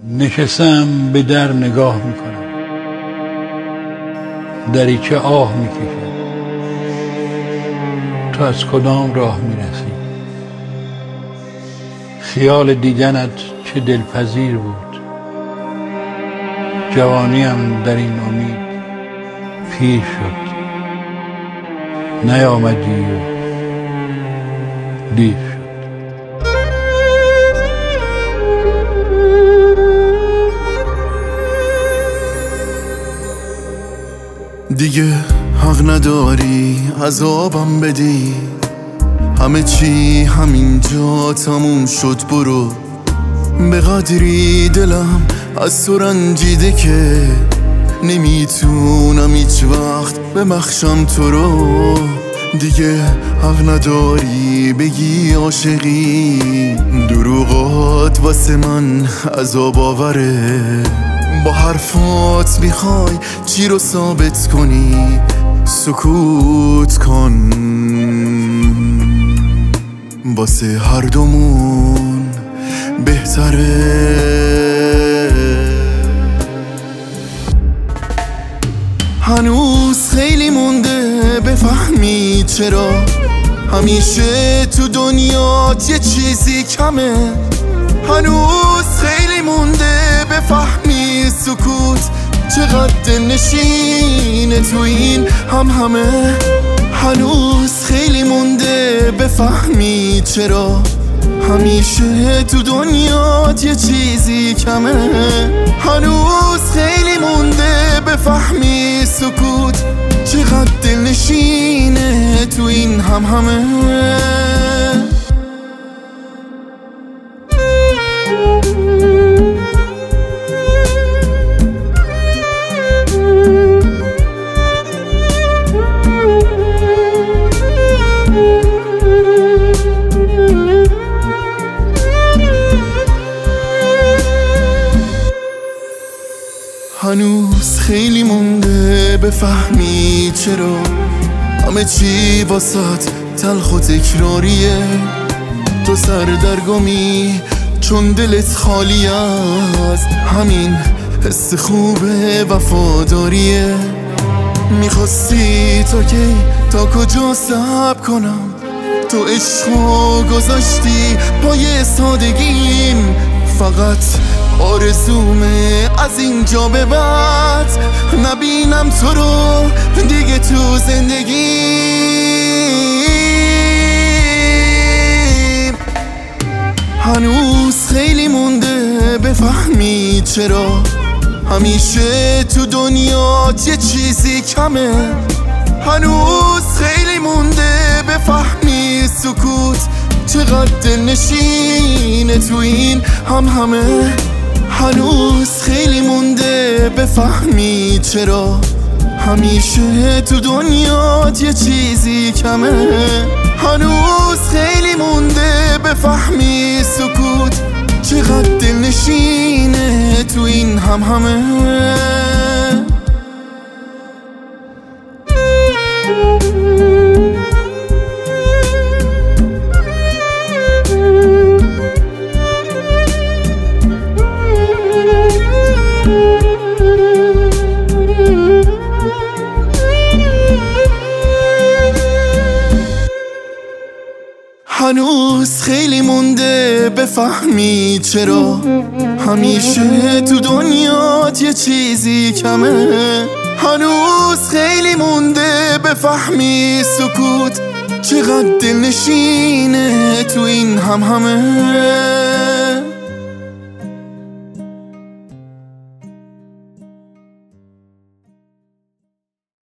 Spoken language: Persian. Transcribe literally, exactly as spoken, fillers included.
نشستم به در نگاه میکنم، دریچه آه میکشد. تو از کدام راه میرسی؟ خیال دیدنت چه دلپذیر بود. جوانیم در این امید پیر شد، نیامدی و دیر شد. دیگه حق نداری عذابم بدی، همه چی همینجا تموم شد. برو به قدری دلم از تو رنجیده که نمیتونم هیچ وقت ببخشم تو رو. دیگه حق نداری بگی عاشقی، دروغات واسه من عذاب آوره. با حرفات میخوای چی رو ثابت کنی؟ سکوت کن، واسه هر دومون بهتره. هنوز خیلی مونده بفهمی چرا همیشه تو دنیات یه چیزی کمه. هنوز خیلی مونده بفهمی سکوت چقدر دلنشینه تو این هم همه. هنوز خیلی مونده بفهمی چرا همیشه تو دنیات یه چیزی کمه. هنوز خیلی مونده بفهمی سکوت چقدر دلنشینه تو این هم همه. هنوز خیلی مونده بفهمی چرا همه چی واسط تلخ و تکراریه. تو سردرگمی چون دلت خالی از همین حس خوبه وفاداریه. میخواستی تا کی تا کجا صبر کنم؟ تو عشقو گذاشتی پای سادگیم. فقط آرزومه از اینجا به بعد نبینم تو رو دیگه تو زندگیم. هنوز خیلی مونده بفهمی چرا همیشه تو دنیات یه چیزی کمه. هنوز خیلی مونده بفهمی سکوت چقدر دلنشینه تو این هم همه. هنوز خیلی مونده بفهمی چرا همیشه تو دنیات یه چیزی کمه. هنوز خیلی مونده بفهمی سکوت چقدر دلنشینه تو این هم همه. هنوز خیلی مونده بفهمی چرا همیشه تو دنیات یه چیزی کمه. هنوز خیلی مونده بفهمی سکوت چقدر دلنشینه تو این هم همه.